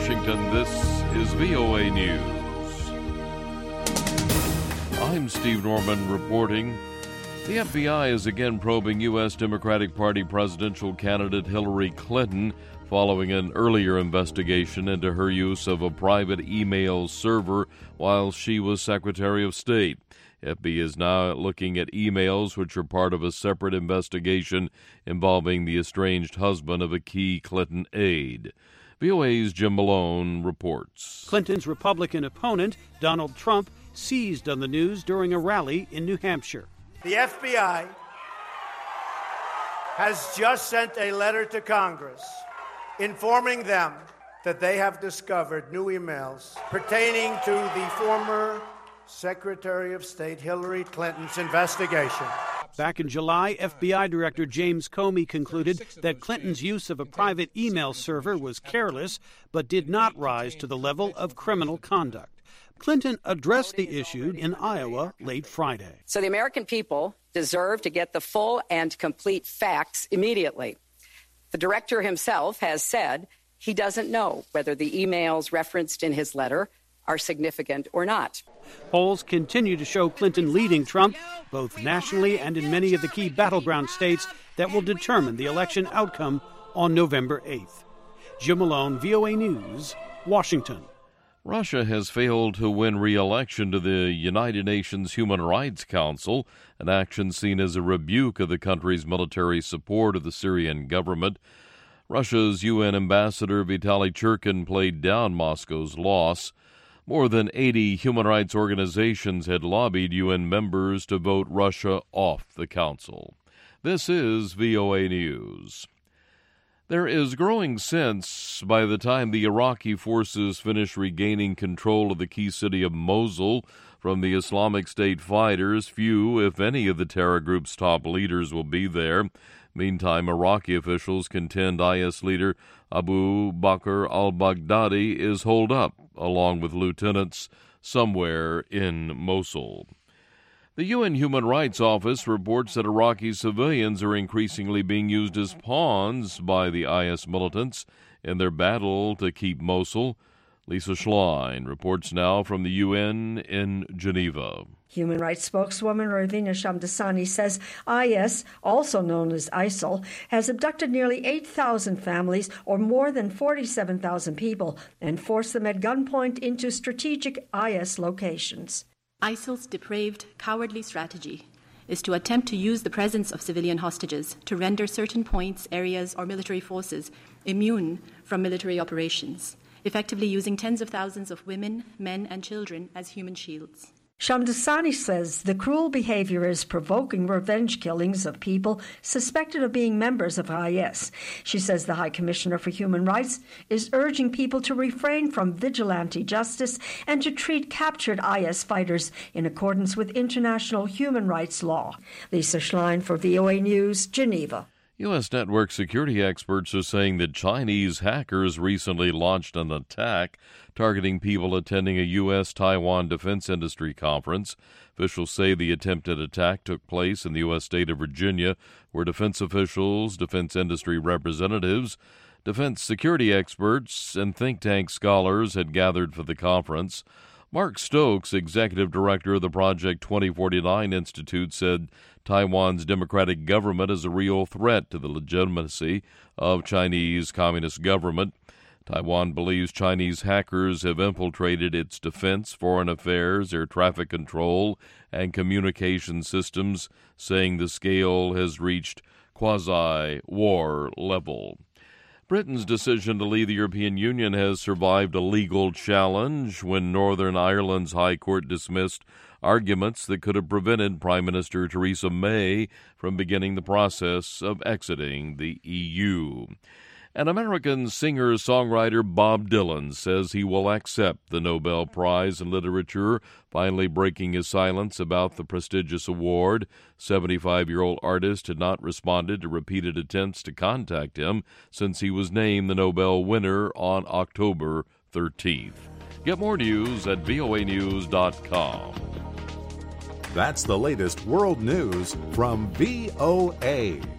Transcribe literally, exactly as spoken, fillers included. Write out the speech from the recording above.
Washington, this is V O A News. I'm Steve Norman reporting. The F B I is again probing U S Democratic Party presidential candidate Hillary Clinton following an earlier investigation into her use of a private email server while she was Secretary of State. F B I is now looking at emails which are part of a separate investigation involving the estranged husband of a key Clinton aide. V O A's Jim Malone reports. Clinton's Republican opponent, Donald Trump, seized on the news during a rally in New Hampshire. The F B I has just sent a letter to Congress informing them that they have discovered new emails pertaining to the former Secretary of State Hillary Clinton's investigation. Back in July, F B I Director James Comey concluded that Clinton's use of a private email server was careless, but did not rise to the level of criminal conduct. Clinton addressed the issue in Iowa late Friday. So the American people deserve to get the full and complete facts immediately. The director himself has said he doesn't know whether the emails referenced in his letter are significant or not. Polls continue to show Clinton leading Trump, both nationally and in many of the key battleground states that will determine the election outcome on November eighth. Jim Malone, V O A News, Washington. Russia has failed to win re-election to the United Nations Human Rights Council, an action seen as a rebuke of the country's military support of the Syrian government. Russia's U N ambassador Vitaly Churkin played down Moscow's loss. More than eighty human rights organizations had lobbied U N members to vote Russia off the council. This is V O A News. There is growing sense by the time the Iraqi forces finish regaining control of the key city of Mosul from the Islamic State fighters, few, if any, of the terror group's top leaders will be there. Meantime, Iraqi officials contend I S leader Abu Bakr al-Baghdadi is holed up, along with lieutenants, somewhere in Mosul. The U N Human Rights Office reports that Iraqi civilians are increasingly being used as pawns by the I S militants in their battle to keep Mosul. Lisa Schlein reports now from the U N in Geneva. Human rights spokeswoman Ravina Shamdasani says I S, also known as ISIL, has abducted nearly eight thousand families, or more than forty-seven thousand people, and forced them at gunpoint into strategic I S locations. ISIL's depraved, cowardly strategy is to attempt to use the presence of civilian hostages to render certain points, areas, or military forces immune from military operations, effectively using tens of thousands of women, men, and children as human shields. Shamdasani says the cruel behavior is provoking revenge killings of people suspected of being members of I S. She says the High Commissioner for Human Rights is urging people to refrain from vigilante justice and to treat captured I S fighters in accordance with international human rights law. Lisa Schlein for V O A News, Geneva. U S network security experts are saying that Chinese hackers recently launched an attack targeting people attending a U S Taiwan defense industry conference. Officials say the attempted attack took place in the U S state of Virginia, where defense officials, defense industry representatives, defense security experts, and think tank scholars had gathered for the conference. Mark Stokes, executive director of the Project twenty forty-nine Institute, said Taiwan's democratic government is a real threat to the legitimacy of Chinese communist government. Taiwan believes Chinese hackers have infiltrated its defense, foreign affairs, air traffic control, and communication systems, saying the scale has reached quasi-war level. Britain's decision to leave the European Union has survived a legal challenge when Northern Ireland's High Court dismissed arguments that could have prevented Prime Minister Theresa May from beginning the process of exiting the E U. And American singer-songwriter Bob Dylan says he will accept the Nobel Prize in Literature, finally breaking his silence about the prestigious award. seventy-five-year-old artist had not responded to repeated attempts to contact him since he was named the Nobel winner on October thirteenth. Get more news at V O A news dot com. That's the latest world news from V O A.